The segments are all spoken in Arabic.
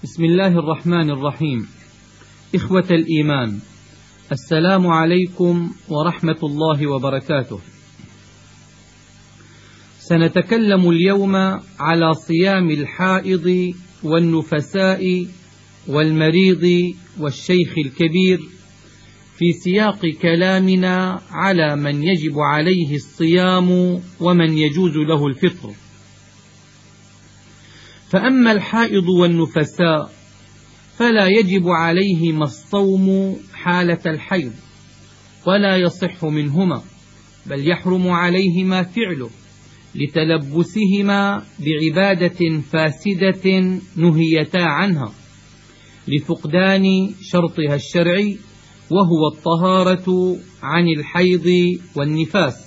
بسم الله الرحمن الرحيم. إخوة الإيمان، السلام عليكم ورحمة الله وبركاته. سنتكلم اليوم على صيام الحائض والنفساء والمريض والشيخ الكبير، في سياق كلامنا على من يجب عليه الصيام ومن يجوز له الفطر. فأما الحائض والنفساء فلا يجب عليهما الصوم حالة الحيض ولا يصح منهما، بل يحرم عليهما فعله لتلبسهما بعبادة فاسدة نهيتا عنها لفقدان شرطها الشرعي، وهو الطهارة عن الحيض والنفاس،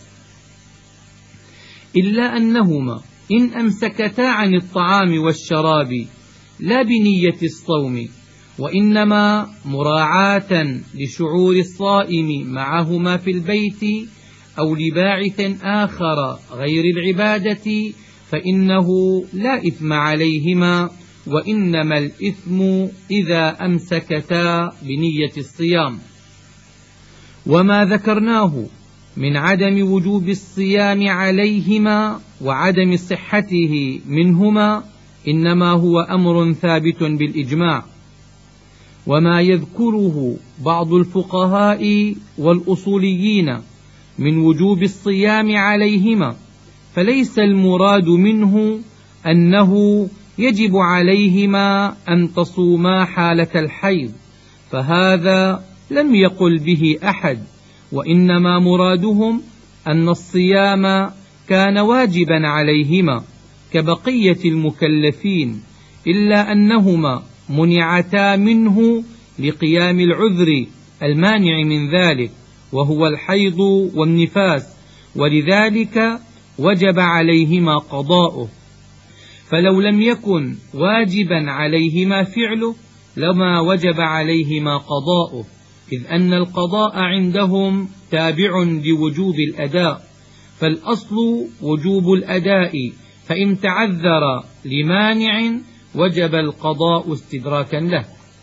إلا أنهما إن أمسكتا عن الطعام والشراب لا بنية الصوم، وإنما مراعاة لشعور الصائم معهما في البيت أو لباعث آخر غير العبادة، فإنه لا إثم عليهما، وإنما الإثم إذا أمسكتا بنية الصيام. وما ذكرناه من عدم وجوب الصيام عليهما وعدم صحته منهما إنما هو أمر ثابت بالإجماع، وما يذكره بعض الفقهاء والأصوليين من وجوب الصيام عليهما فليس المراد منه أنه يجب عليهما أن تصوما حالة الحيض، فهذا لم يقل به أحد، وإنما مرادهم أن الصيام كان واجبا عليهما كبقية المكلفين، إلا أنهما منعتا منه لقيام العذر المانع من ذلك، وهو الحيض والنفاس، ولذلك وجب عليهما قضاؤه. فلو لم يكن واجبا عليهما فعله لما وجب عليهما قضاؤه، إذ أن القضاء عندهم تابع لوجوب الأداء، فالأصل وجوب الأداء، فإن تعذر لمانع وجب القضاء استدراكا له.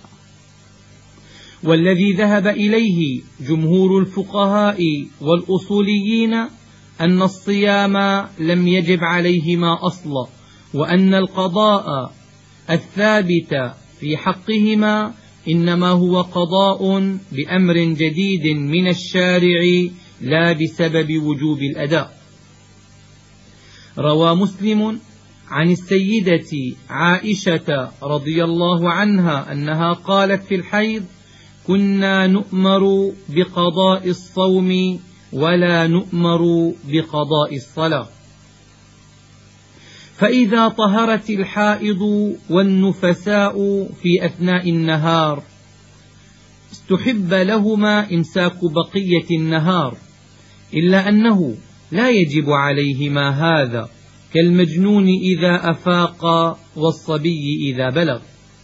والذي ذهب إليه جمهور الفقهاء والأصوليين أن الصيام لم يجب عليهما أصلا، وأن القضاء الثابت في حقهما إنما هو قضاء بأمر جديد من الشارع لا بسبب وجوب الأداء. روى مسلم عن السيدة عائشة رضي الله عنها أنها قالت في الحيض: كنا نؤمر بقضاء الصوم ولا نؤمر بقضاء الصلاة. فإذا طهرت الحائض والنفساء في أثناء النهار استحب لهما إمساك بقية النهار، إلا أنه لا يجب عليهما هذا كالمجنون إذا أفاق والصبي إذا بلغ.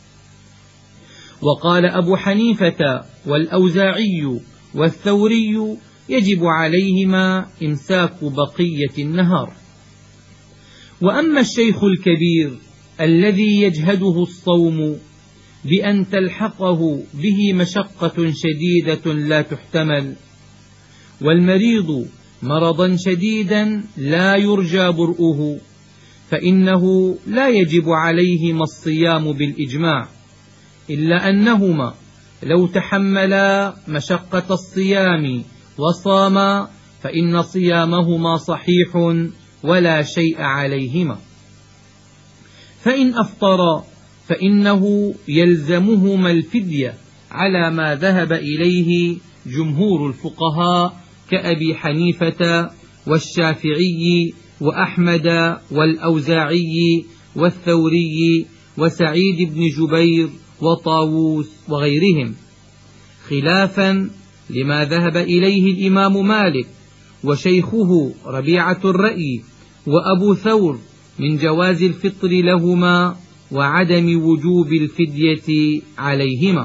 وقال أبو حنيفة والأوزاعي والثوري: يجب عليهما إمساك بقية النهار. وأما الشيخ الكبير الذي يجهده الصوم بأن تلحقه به مشقة شديدة لا تحتمل، والمريض مرضا شديدا لا يرجى برؤه، فإنه لا يجب عليهما الصيام بالإجماع، إلا أنهما لو تحملا مشقة الصيام وصاما فإن صيامهما صحيح ولا شيء عليهما. فإن أفطرا فإنه يلزمهما الفدية على ما ذهب إليه جمهور الفقهاء كأبي حنيفة والشافعي وأحمد والأوزاعي والثوري وسعيد بن جبير وطاووس وغيرهم، خلافا لما ذهب إليه الإمام مالك وشيخه ربيعة الرأي وأبو ثور من جواز الفطر لهما وعدم وجوب الفدية عليهما.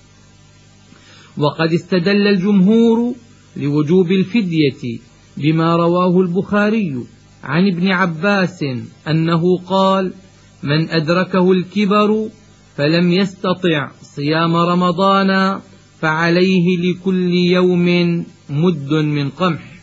وقد استدل الجمهور لوجوب الفدية بما رواه البخاري عن ابن عباس أنه قال: من أدركه الكبر فلم يستطع صيام رمضان فعليه لكل يوم مد من قمح.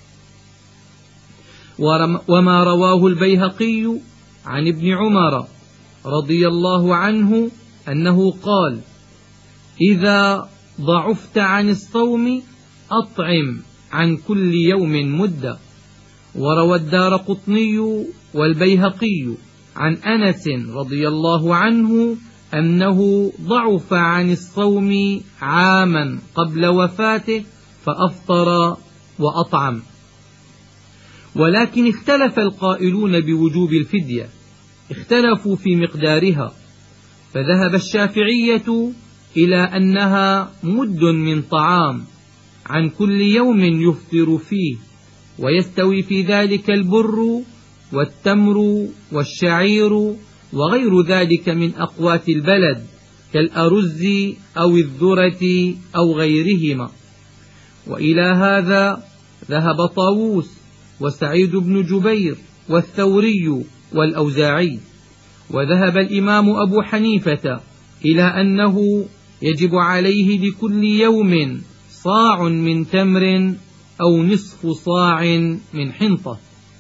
وما رواه البيهقي عن ابن عمر رضي الله عنه أنه قال: إذا ضعفت عن الصوم أطعم عن كل يوم مدة. وروى الدارقطني والبيهقي عن أنس رضي الله عنه أنه ضعف عن الصوم عاما قبل وفاته فأفطر وأطعم. ولكن اختلف القائلون بوجوب الفدية، اختلفوا في مقدارها، فذهب الشافعية إلى أنها مد من طعام عن كل يوم يفطر فيه، ويستوي في ذلك البر والتمر والشعير وغير ذلك من أقوات البلد كالأرز أو الذرة أو غيرهما. وإلى هذا ذهب طاووس وسعيد بن جبير والثوري والأوزاعي. وذهب الإمام أبو حنيفة إلى أنه يجب عليه لكل يوم صاع من تمر أو نصف صاع من حنطة.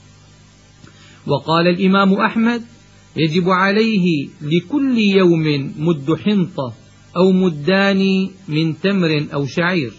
وقال الإمام أحمد: يجب عليه لكل يوم مد حنطة أو مدان من تمر أو شعير.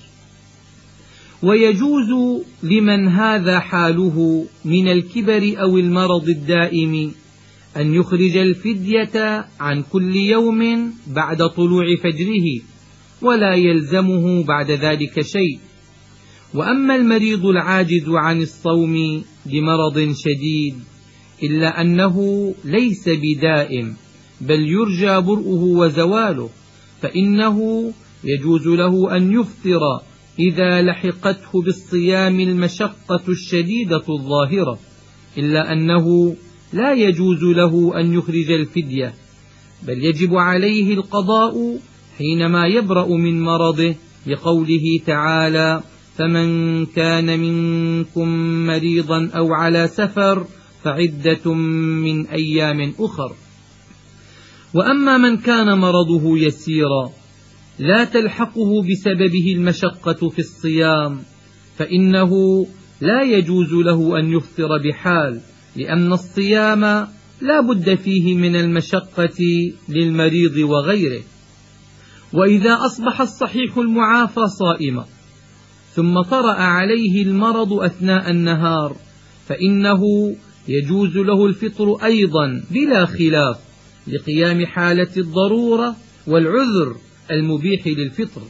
ويجوز لمن هذا حاله من الكبر أو المرض الدائم أن يخرج الفدية عن كل يوم بعد طلوع فجره، ولا يلزمه بعد ذلك شيء. وأما المريض العاجز عن الصوم بمرض شديد إلا أنه ليس بدائم بل يرجى برؤه وزواله، فإنه يجوز له أن يفطر إذا لحقته بالصيام المشقة الشديدة الظاهرة، إلا أنه لا يجوز له أن يخرج الفدية، بل يجب عليه القضاء حينما يبرأ من مرضه، لقوله تعالى: فمن كان منكم مريضا أو على سفر فعدة من أيام أخر. وأما من كان مرضه يسيرا لا تلحقه بسببه المشقة في الصيام، فإنه لا يجوز له أن يفطر بحال، لأن الصيام لا بد فيه من المشقة للمريض وغيره. وإذا أصبح الصحيح المعافى صائما ثم طرأ عليه المرض أثناء النهار، فإنه يجوز له الفطر أيضا بلا خلاف، لقيام حالة الضرورة والعذر المبيح للفطر.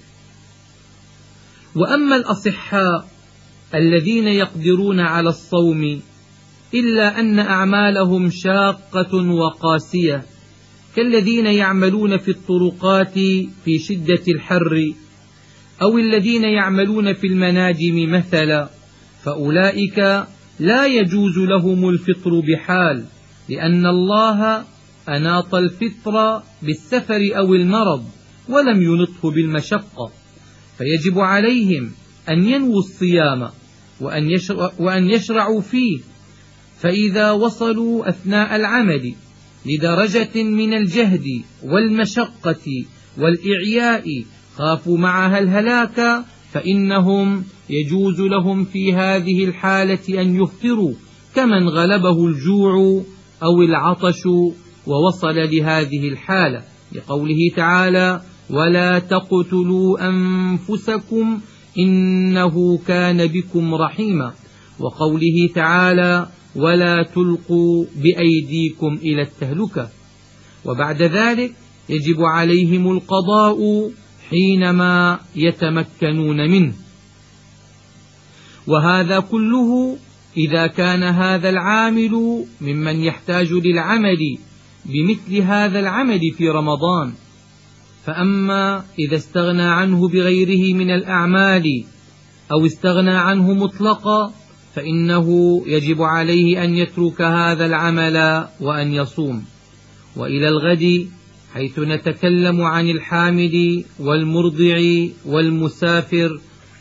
وأما الأصحاء الذين يقدرون على الصوم إلا أن أعمالهم شاقة وقاسية، كالذين يعملون في الطرقات في شدة الحر، أو الذين يعملون في المناجم مثلا، فأولئك لا يجوز لهم الفطر بحال، لأن الله أناط الفطر بالسفر أو المرض ولم ينطه بالمشقة، فيجب عليهم أن ينووا الصيام وأن يشرعوا فيه. فإذا وصلوا أثناء العمل لدرجة من الجهد والمشقة والإعياء خافوا معها الهلاك، فإنهم يجوز لهم في هذه الحالة أن يفطروا كمن غلبه الجوع أو العطش ووصل لهذه الحالة، لقوله تعالى: ولا تقتلوا أنفسكم إنه كان بكم رحيما، وقوله تعالى: ولا تلقوا بأيديكم إلى التهلكة. وبعد ذلك يجب عليهم القضاء حينما يتمكنون منه. وهذا كله إذا كان هذا العامل ممن يحتاج للعمل بمثل هذا العمل في رمضان. فأما إذا استغنى عنه بغيره من الأعمال أو استغنى عنه مطلقا، فإنه يجب عليه أن يترك هذا العمل وأن يصوم. وإلى الغد حيث نتكلم عن الحامل والمرضع والمسافر.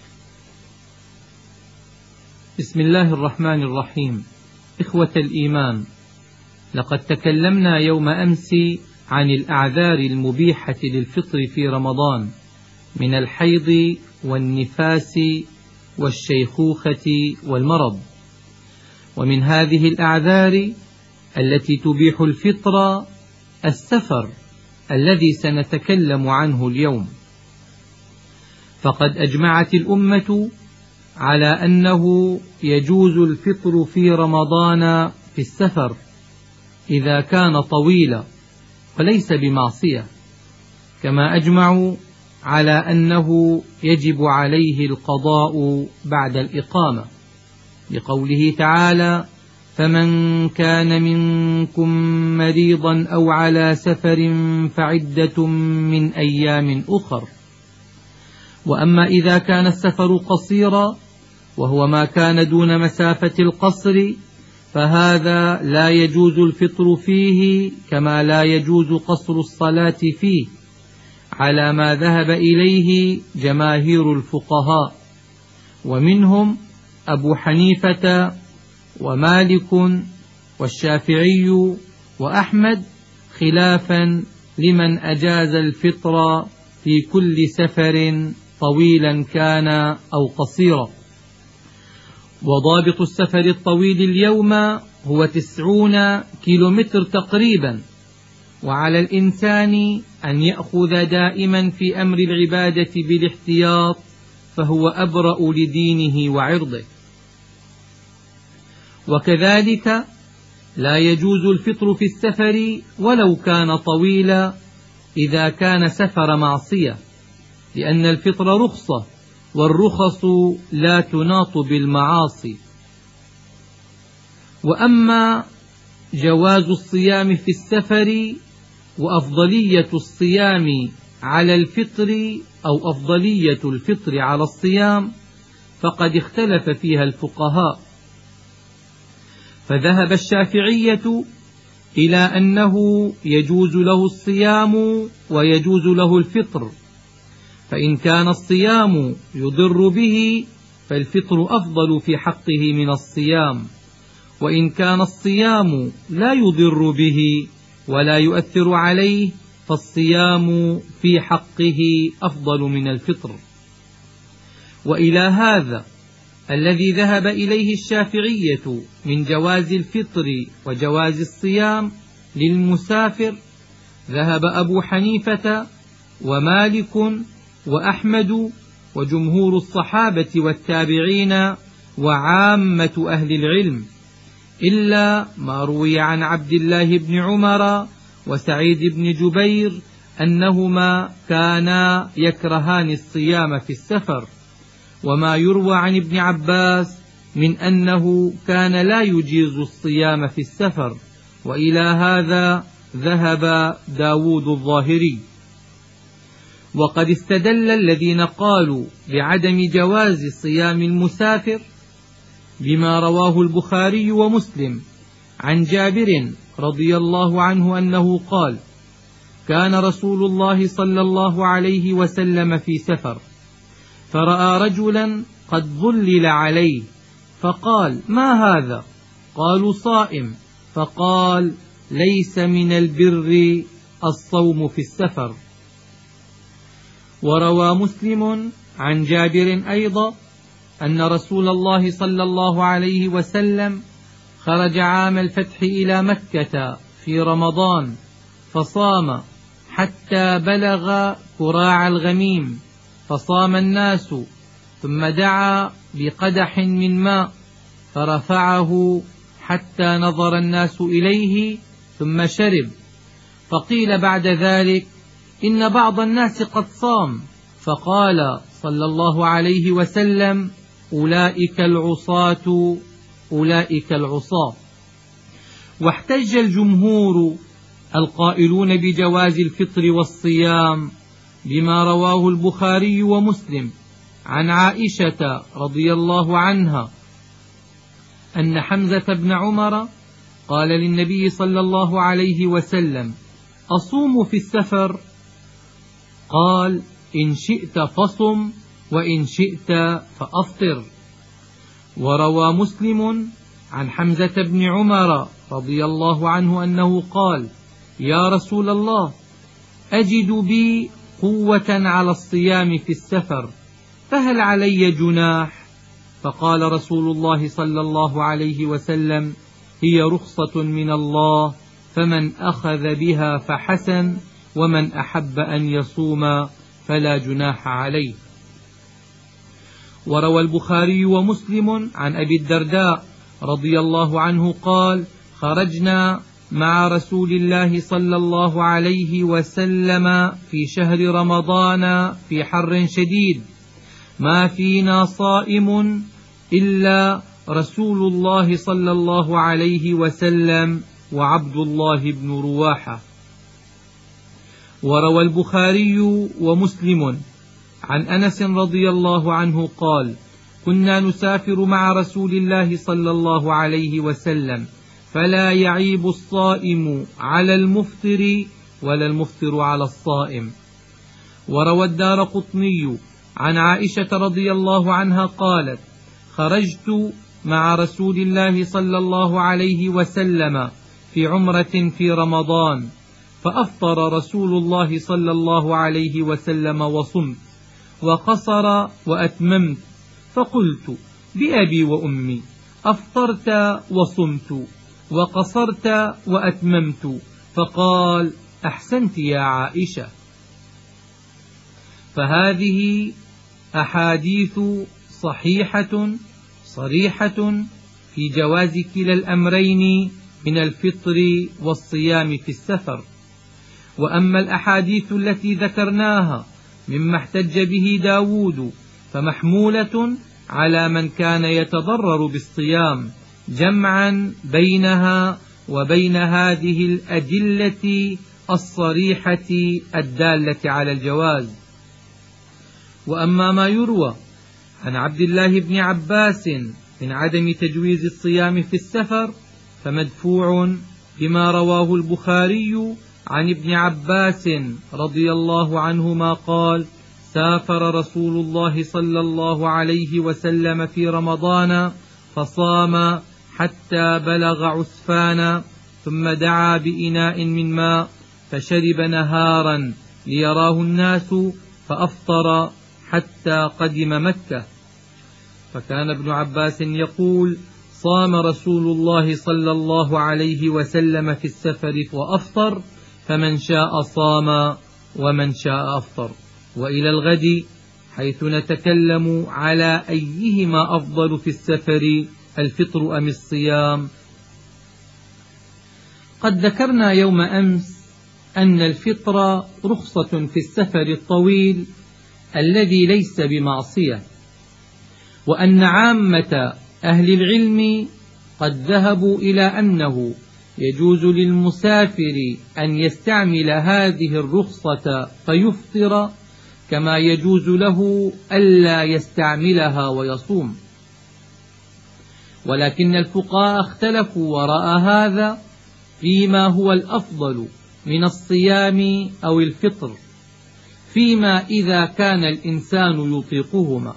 بسم الله الرحمن الرحيم. إخوة الإيمان، لقد تكلمنا يوم أمس عن الأعذار المبيحة للفطر في رمضان من الحيض والنفاس والشيخوخة والمرض. ومن هذه الأعذار التي تبيح الفطر السفر الذي سنتكلم عنه اليوم. فقد أجمعت الأمة على أنه يجوز الفطر في رمضان في السفر إذا كان طويلا وليس بمعصية، كما أجمعوا على أنه يجب عليه القضاء بعد الإقامة، لقوله تعالى: فمن كان منكم مريضا أو على سفر فعدة من أيام أخر. وأما إذا كان السفر قصيرا وهو ما كان دون مسافة القصر فهذا لا يجوز الفطر فيه، كما لا يجوز قصر الصلاة فيه، على ما ذهب إليه جماهير الفقهاء، ومنهم أبو حنيفة ومالك والشافعي وأحمد، خلافا لمن أجاز الفطر في كل سفر طويلا كان أو قصيرا. وضابط السفر الطويل اليوم هو 90 كيلومتر تقريبا، وعلى الإنسان أن يأخذ دائما في أمر العبادة بالاحتياط، فهو أبرأ لدينه وعرضه. وكذلك لا يجوز الفطر في السفر ولو كان طويلا إذا كان سفر معصية، لأن الفطر رخصة، والرخص لا تناط بالمعاصي. وأما جواز الصيام في السفر وأفضلية الصيام على الفطر أو أفضلية الفطر على الصيام فقد اختلف فيها الفقهاء. فذهب الشافعية إلى أنه يجوز له الصيام ويجوز له الفطر، فإن كان الصيام يضر به فالفطر أفضل في حقه من الصيام، وإن كان الصيام لا يضر به ولا يؤثر عليه فالصيام في حقه أفضل من الفطر. وإلى هذا الذي ذهب إليه الشافعية من جواز الفطر وجواز الصيام للمسافر ذهب أبو حنيفة ومالك وأحمد وجمهور الصحابة والتابعين وعامة أهل العلم، إلا ما روي عن عبد الله بن عمر وسعيد بن جبير أنهما كانا يكرهان الصيام في السفر، وما يروى عن ابن عباس من أنه كان لا يجيز الصيام في السفر، وإلى هذا ذهب داود الظاهري. وقد استدل الذين قالوا بعدم جواز صيام المسافر بما رواه البخاري ومسلم عن جابر رضي الله عنه أنه قال: كان رسول الله صلى الله عليه وسلم في سفر فرأى رجلا قد ظلل عليه فقال: ما هذا؟ قالوا: صائم. فقال: ليس من البر الصوم في السفر. وروى مسلم عن جابر أيضا أن رسول الله صلى الله عليه وسلم خرج عام الفتح إلى مكة في رمضان فصام حتى بلغ كراع الغميم، فصام الناس، ثم دعا بقدح من ماء فرفعه حتى نظر الناس إليه ثم شرب، فقيل بعد ذلك: إن بعض الناس قد صام، فقال صلى الله عليه وسلم: أولئك العصاة، أولئك العصاة. واحتج الجمهور القائلون بجواز الفطر والصيام بما رواه البخاري ومسلم عن عائشة رضي الله عنها أن حمزة بن عمر قال للنبي صلى الله عليه وسلم: أصوم في السفر؟ قال: إن شئت فصم وإن شئت فأفطر. وروى مسلم عن حمزة بن عمر رضي الله عنه أنه قال: يا رسول الله، أجد بي قوة على الصيام في السفر، فهل علي جناح؟ فقال رسول الله صلى الله عليه وسلم: هي رخصة من الله، فمن أخذ بها فحسن، ومن أحب أن يصوم فلا جناح عليه. وروى البخاري ومسلم عن أبي الدرداء رضي الله عنه قال: خرجنا مع رسول الله صلى الله عليه وسلم في شهر رمضان في حر شديد، ما فينا صائم إلا رسول الله صلى الله عليه وسلم وعبد الله بن رواحة. وروى البخاري ومسلم عن أنس رضي الله عنه قال: كنا نسافر مع رسول الله صلى الله عليه وسلم، فلا يعيب الصائم على المفطر ولا المفطر على الصائم. وروى الدارقطني عن عائشة رضي الله عنها قالت: خرجت مع رسول الله صلى الله عليه وسلم في عمرة في رمضان، فأفطر رسول الله صلى الله عليه وسلم وصمت، وقصر وأتممت، فقلت: بأبي وأمي، أفطرت وصمت وقصرت وأتممت؟ فقال: أحسنت يا عائشة. فهذه أحاديث صحيحة صريحة في جواز كلا الأمرين من الفطر والصيام في السفر. وأما الأحاديث التي ذكرناها مما احتج به داود فمحمولة على من كان يتضرر بالصيام، جمعا بينها وبين هذه الأدلة الصريحة الدالة على الجواز. وأما ما يروى عن عبد الله بن عباس من عدم تجويز الصيام في السفر فمدفوع بما رواه البخاري عن ابن عباس رضي الله عنهما قال: سافر رسول الله صلى الله عليه وسلم في رمضان فصام حتى بلغ عسفان، ثم دعا بإناء من ماء فشرب نهارا ليراه الناس، فأفطر حتى قدم مكة. فكان ابن عباس يقول: صام رسول الله صلى الله عليه وسلم في السفر وأفطر، فمن شاء صام ومن شاء أفطر. وإلى الغد حيث نتكلم على أيهما أفضل في السفر، الفطر أم الصيام. قد ذكرنا يوم أمس أن الفطر رخصة في السفر الطويل الذي ليس بمعصية، وأن عامة أهل العلم قد ذهبوا إلى أنه يجوز للمسافر أن يستعمل هذه الرخصة فيفطر، كما يجوز له ألا يستعملها ويصوم. ولكن الفقهاء اختلفوا وراء هذا فيما هو الأفضل من الصيام أو الفطر، فيما إذا كان الإنسان يطيقهما.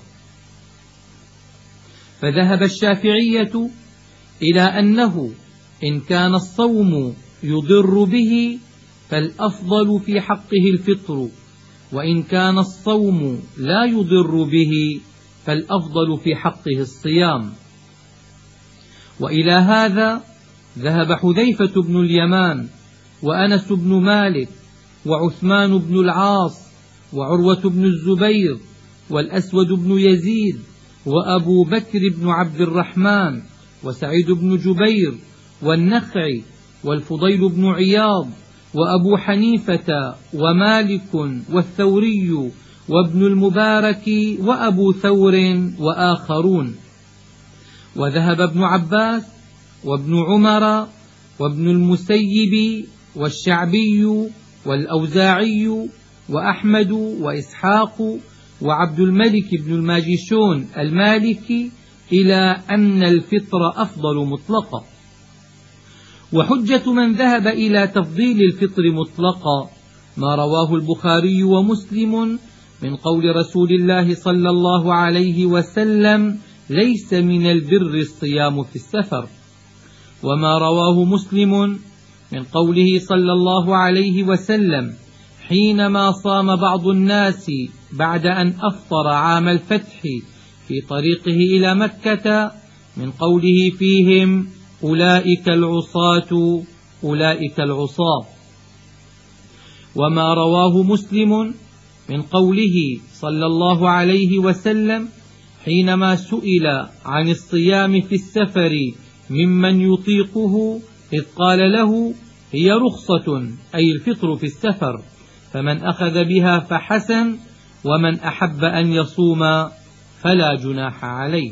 فذهب الشافعية إلى أنه إن كان الصوم يضر به فالأفضل في حقه الفطر، وإن كان الصوم لا يضر به فالأفضل في حقه الصيام. وإلى هذا ذهب حذيفة بن اليمان وأنس بن مالك وعثمان بن العاص وعروة بن الزبير والأسود بن يزيد وأبو بكر بن عبد الرحمن وسعيد بن جبير والنخعي والفضيل بن عياض وأبو حنيفة ومالك والثوري وابن المبارك وأبو ثور وآخرون. وذهب ابن عباس وابن عمر وابن المسيب والشعبي والأوزاعي وأحمد وإسحاق وعبد الملك بن الماجشون المالكي إلى أن الفطر أفضل مطلقا. وحجة من ذهب إلى تفضيل الفطر مطلقا ما رواه البخاري ومسلم من قول رسول الله صلى الله عليه وسلم: ليس من البر الصيام في السفر. وما رواه مسلم من قوله صلى الله عليه وسلم حينما صام بعض الناس بعد أن أفطر عام الفتح في طريقه إلى مكة، من قوله فيهم أولئك العصاة أولئك العصاة. وما رواه مسلم من قوله صلى الله عليه وسلم حينما سئل عن الصيام في السفر ممن يطيقه إذ قال له هي رخصة أي الفطر في السفر، فمن أخذ بها فحسن، ومن أحب أن يصوم فلا جناح عليه.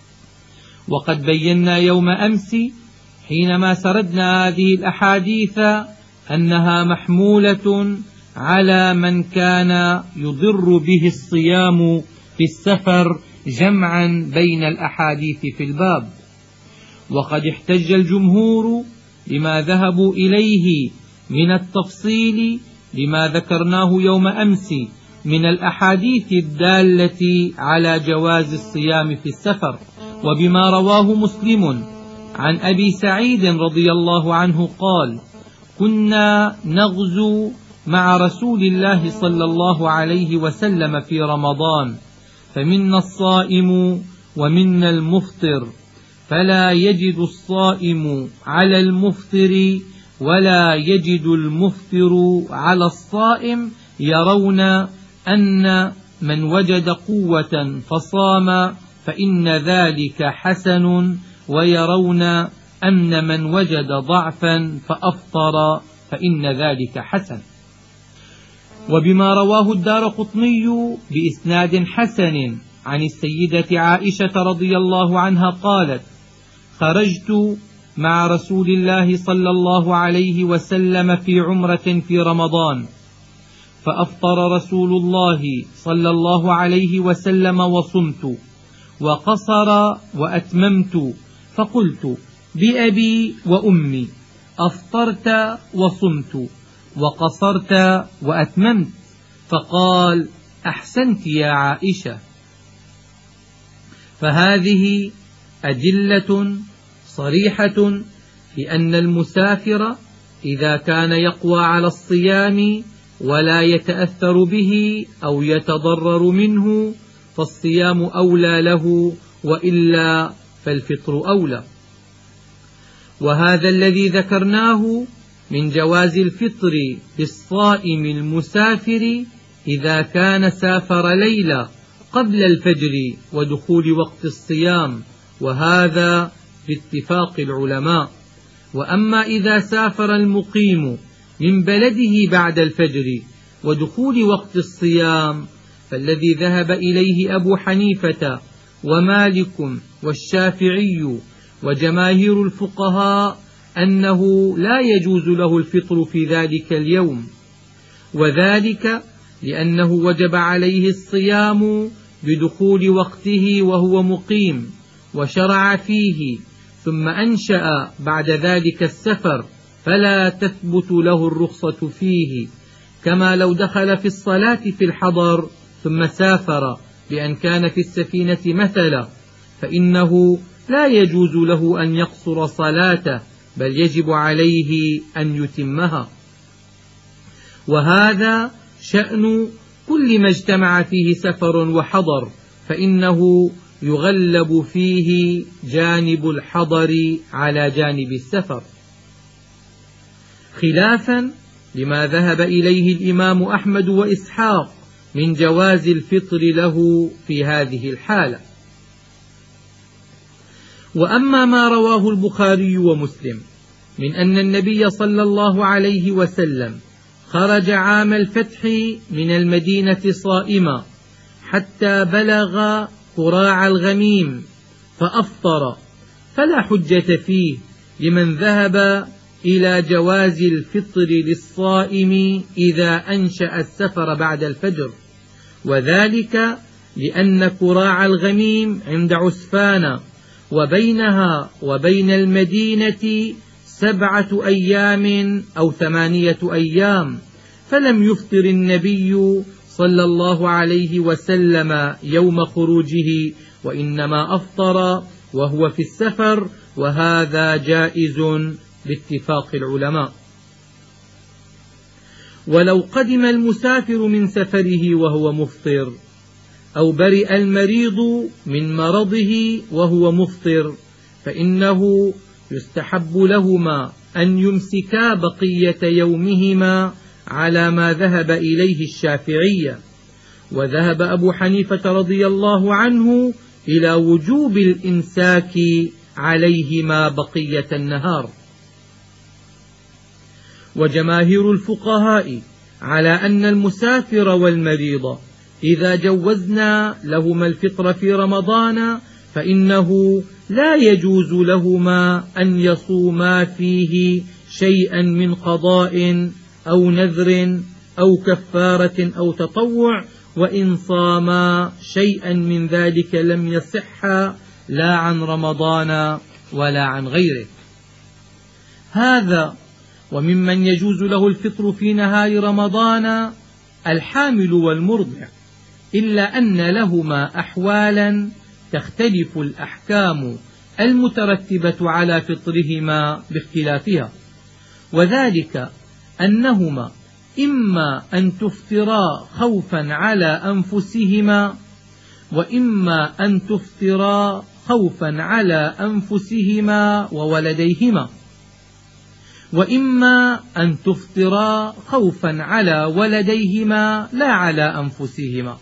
وقد بينا يوم أمس حينما سردنا هذه الأحاديث أنها محمولة على من كان يضر به الصيام في السفر جمعا بين الأحاديث في الباب. وقد احتج الجمهور لما ذهبوا إليه من التفصيل لما ذكرناه يوم أمس من الأحاديث الدالة على جواز الصيام في السفر، وبما رواه مسلم عن أبي سعيد رضي الله عنه قال كنا نغزو مع رسول الله صلى الله عليه وسلم في رمضان، فمنا الصائم ومنا المفطر، فلا يجد الصائم على المفطر ولا يجد المفطر على الصائم، يرون أن من وجد قوة فصام فإن ذلك حسن، ويرون أن من وجد ضعفا فأفطر فإن ذلك حسن. وبما رواه الدارقطني بإسناد حسن عن السيدة عائشة رضي الله عنها قالت خرجت مع رسول الله صلى الله عليه وسلم في عمرة في رمضان، فأفطر رسول الله صلى الله عليه وسلم وصمت، وقصر وأتممت، فقلت بأبي وأمي أفطرت وصمت وقصرت وأتممت، فقال أحسنت يا عائشة. فهذه أدلة صريحة لأن المسافر إذا كان يقوى على الصيام ولا يتأثر به أو يتضرر منه فالصيام أولى له، وإلا فالفطر أولى. وهذا الذي ذكرناه من جواز الفطر بالصائم المسافر إذا كان سافر ليلة قبل الفجر ودخول وقت الصيام، وهذا باتفاق العلماء. وأما إذا سافر المقيم من بلده بعد الفجر ودخول وقت الصيام فالذي ذهب إليه أبو حنيفة ومالك والشافعي وجماهير الفقهاء أنه لا يجوز له الفطر في ذلك اليوم، وذلك لأنه وجب عليه الصيام بدخول وقته وهو مقيم وشرع فيه، ثم أنشأ بعد ذلك السفر فلا تثبت له الرخصة فيه، كما لو دخل في الصلاة في الحضر ثم سافر بأن كان في السفينة مثلا، فإنه لا يجوز له أن يقصر صلاته، بل يجب عليه أن يتمها. وهذا شأن كل ما اجتمع فيه سفر وحضر، فإنه يغلب فيه جانب الحضر على جانب السفر، خلافا لما ذهب إليه الإمام أحمد وإسحاق من جواز الفطر له في هذه الحالة. وأما ما رواه البخاري ومسلم من أن النبي صلى الله عليه وسلم خرج عام الفتح من المدينة صائما حتى بلغ قراع الغميم فأفطر، فلا حجة فيه لمن ذهب إلى جواز الفطر للصائم إذا أنشأ السفر بعد الفجر، وذلك لأن قراع الغميم عند عسفان وبينها وبين المدينة 7 أيام أو 8 أيام، فلم يفطر النبي صلى الله عليه وسلم يوم خروجه، وإنما أفطر وهو في السفر، وهذا جائز باتفاق العلماء. ولو قدم المسافر من سفره وهو مفطر، أو برئ المريض من مرضه وهو مفطر، فإنه يستحب لهما أن يمسكا بقية يومهما على ما ذهب إليه الشافعية. وذهب أبو حنيفة رضي الله عنه إلى وجوب الإمساك عليهما بقية النهار. وجماهير الفقهاء على أن المسافر والمريض إذا جوزنا لهما الفطر في رمضان فإنه لا يجوز لهما أن يصوما فيه شيئا من قضاء أو نذر أو كفارة أو تطوع، وإن صاما شيئا من ذلك لم يصح لا عن رمضان ولا عن غيره. هذا وممن يجوز له الفطر في نهار رمضان الحامل والمرضع، إلا أن لهما أحوالا تختلف الأحكام المترتبة على فطرهما باختلافها، وذلك أنهما إما أن تفطرا خوفا على أنفسهما، وإما أن تفطرا خوفا على أنفسهما وولديهما، وإما أن تفطرا خوفا على ولديهما لا على أنفسهما.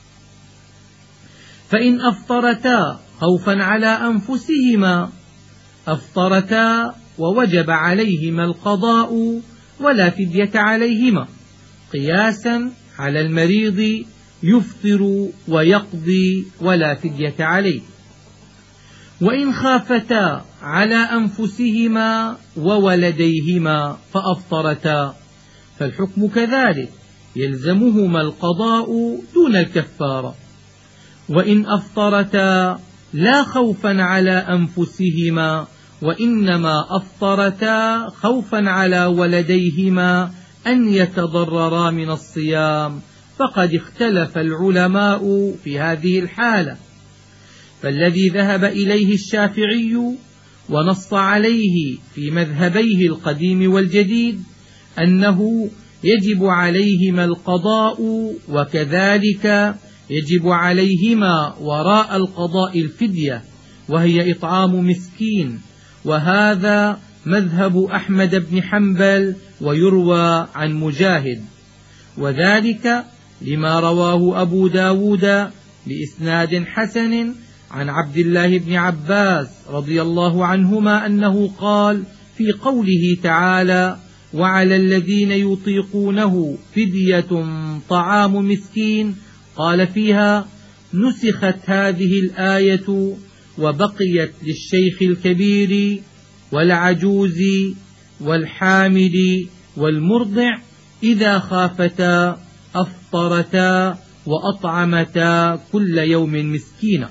فإن أفطرتا خوفا على أنفسهما أفطرتا ووجب عليهما القضاء ولا فدية عليهما، قياسا على المريض يفطر ويقضي ولا فدية عليه. وإن خافتا على أنفسهما وولديهما فأفطرتا فالحكم كذلك، يلزمهما القضاء دون الكفارة. وإن أفطرتا لا خوفا على أنفسهما وإنما أفطرتا خوفا على ولديهما أن يتضررا من الصيام، فقد اختلف العلماء في هذه الحالة. فالذي ذهب إليه الشافعي ونص عليه في مذهبيه القديم والجديد أنه يجب عليهما القضاء، وكذلك يجب عليهما وراء القضاء الفدية وهي إطعام مسكين، وهذا مذهب أحمد بن حنبل ويروى عن مجاهد، وذلك لما رواه أبو داود بإسناد حسن عن عبد الله بن عباس رضي الله عنهما أنه قال في قوله تعالى: وعلى الذين يطيقونه فدية طعام مسكين، قال فيها: نسخت هذه الآية وبقيت للشيخ الكبير والعجوز والحامل والمرضع إذا خافتا أفطرتا وأطعمتا كل يوم مسكينا.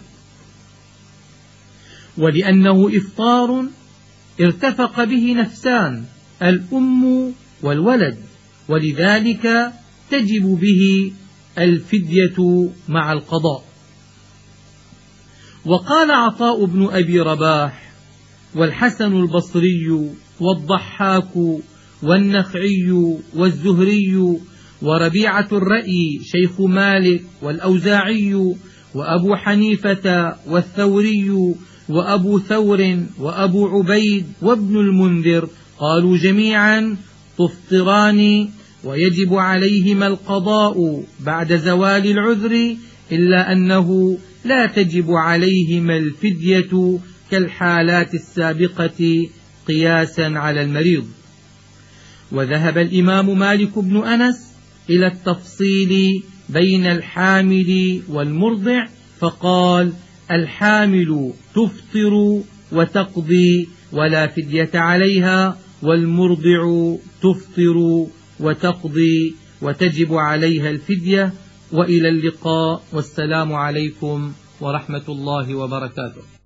ولأنه إفطار ارتفق به نفسان الأم والولد، ولذلك تجب به الفدية مع القضاء. وقال عطاء بن أبي رباح والحسن البصري والضحاك والنخعي والزهري وربيعة الرأي شيخ مالك والأوزاعي وأبو حنيفة والثوري وأبو ثور وأبو عبيد وابن المنذر قالوا جميعا تفطران ويجب عليهما القضاء بعد زوال العذر، إلا أنه لا تجب عليهما الفدية كالحالات السابقة قياسا على المريض. وذهب الإمام مالك بن أنس إلى التفصيل بين الحامل والمرضع، فقال: الحامل تفطر وتقضي ولا فدية عليها، والمرضع تفطر وتقضي وتجب عليها الفدية. وإلى اللقاء، والسلام عليكم ورحمة الله وبركاته.